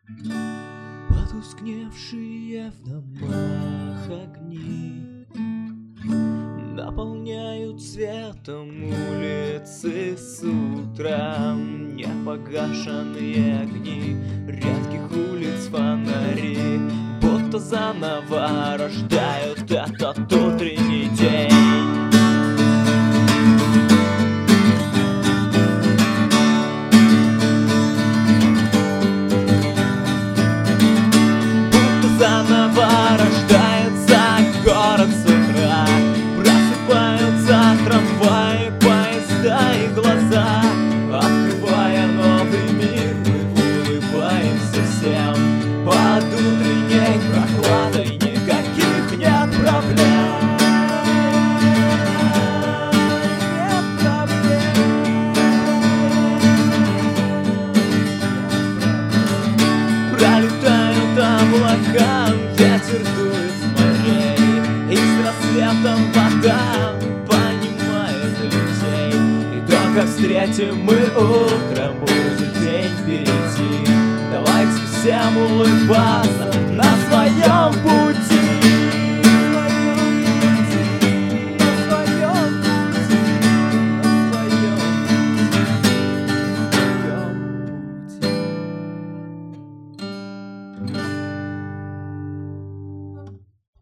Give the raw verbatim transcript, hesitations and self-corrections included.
Потускневшие в домах огни наполняют светом улицы с утра. Непогашенные огни редких улиц фонари будто заново рождают этот утренний день. Заново рождается город с утра. Просыпаются трамваи, поезда и глаза. Открывая новый мир, мы улыбаемся всем. Под утренней прохладой никаких нет проблем. Нет проблем. Пролетают облака, ветер дует с морей, и с рассветом вода понимает людей. И только встретим мы утро, будет день впереди. Давайте всем улыбаться.